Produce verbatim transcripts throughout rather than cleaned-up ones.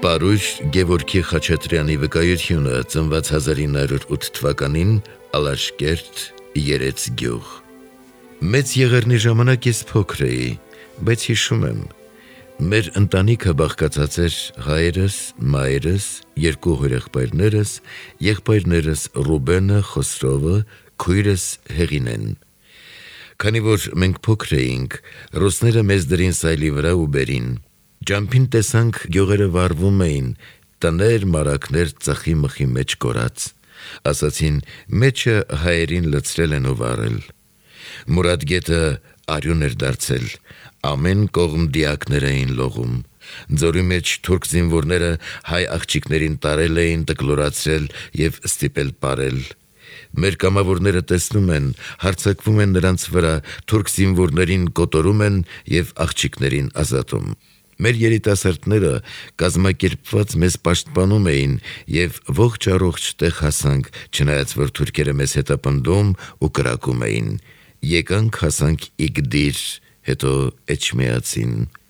Պարույր Գևորգի Խաչատրյանի վկայությունը ծնված հազար ինը հարյուր ութ թվականին Ալաշկերտ Երեց գյուղ։ Մեծ եղեռնի ժամանակ ես փոքր էի, բայց հիշում եմ, մեր ընտանիքը բաղկացած էր հայրս, մայրս, երկու հորեղբայրներս, եղբայրներս Ռուբենը, Խոսրովը, քույրս Հեղինեն։ Քանի որ մենք փոքր էինք, ռուսները մեզ դրին սայլի վրա ու բերին։ Ճամփին տեսանք գյուղերը վառվում էին, տներ, մարակներ ծխի մխի մեջ կորած։ Ասացին, մեջը հայերին լցրել են ու վառել։ Մուրադ գետը արյուն էր դարձել, ամեն կողմ դիակներ էին լողում։ Ձորի մեջ թուրք զինվորները հայ աղջիկներին տարել էին, տկլորացրել և ստիպել պարել։ Մեր կամավորները տեսնում են, հարձակվում են նրանց վրա, թուրք զինվորներին կոտորում են և աղջիկներին ազատում։ Մեր երիտասարդները կազմակերպված մեզ պաշտպանում էին և ողջ առողջ տեղ հասանք, չնայած որ թուրքերը մեզ հետապնդում ու կրակում էին։ Եկանք հասանք Իգդիր, հետո Էջմիածին։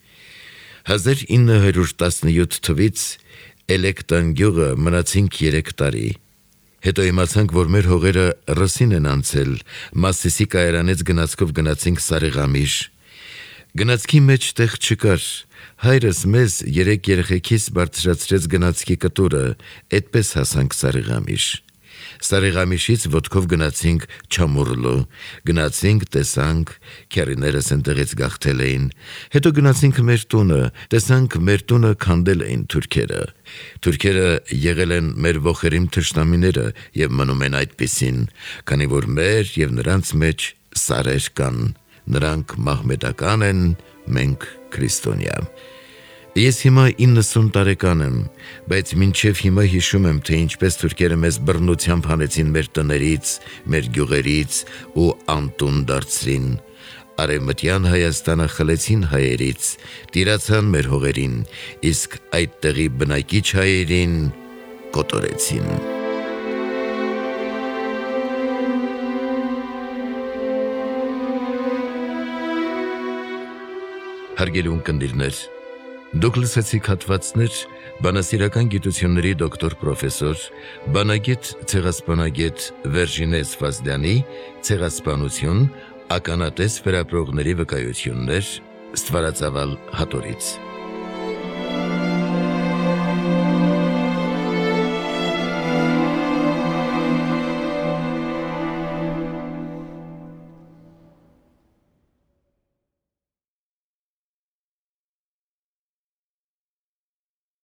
հազար ինը հարյուր տասնյոթ թվականից Էլեկտան գյուղը մնացինք երեք տարի։ Հետո իմացանք, որ մեր հողերը ռսին են անցել, Մասիսի կայարանից գնացքով գնացինք Սարիղամիշ։ Գնացքի մեջ տեղ չկար, հայրս մեզ երեք երեխեքիս բարձրացրեց գնացքի կտուրը, էդպես հասանք Սարիղամիշ։ Սարիղամիշից ոտքով գնացինք Չամուռլո, գնացինք, տեսանք, քեռիներս այնտեղից գաղթել էին, հետո գնացինք մեր տունը, տեսանք մեր տունը քանդել էին թուրքերը։ Թուրքերը եղել են մեր ոխերիմ թշնամիները և մնում են այդպիսին, քանի որ մեր և նրանց մեջ սարեր կան, նրանք մահմեդական են, մենք քրիստոնյա։ Ես հիմա իննսուն տարեկան եմ, բայց մինչև հիմա հիշում եմ, թե ինչպես թուրքերը մեզ բռնությամբ հանեցին մեր տներից, մեր գյուղերից ու անտուն դարձրին։ Արևմտյան Հայաստանը խլեցին հայերից, տիրացան մեր հողերին, իսկ այդտեղի բնակիչ հայերին կոտորեցին։ Հարգելի ունկնդիրներ, դուք լսեցիք հատվածներ բանասիրական գիտությունների դոկտոր պրոֆեսոր, բանագետ ցեղասպանագետ Վերժինե Սվազդյանի ցեղասպանություն, ականատես վերապրողների վկայություններ Ստվարածավալ հատորից։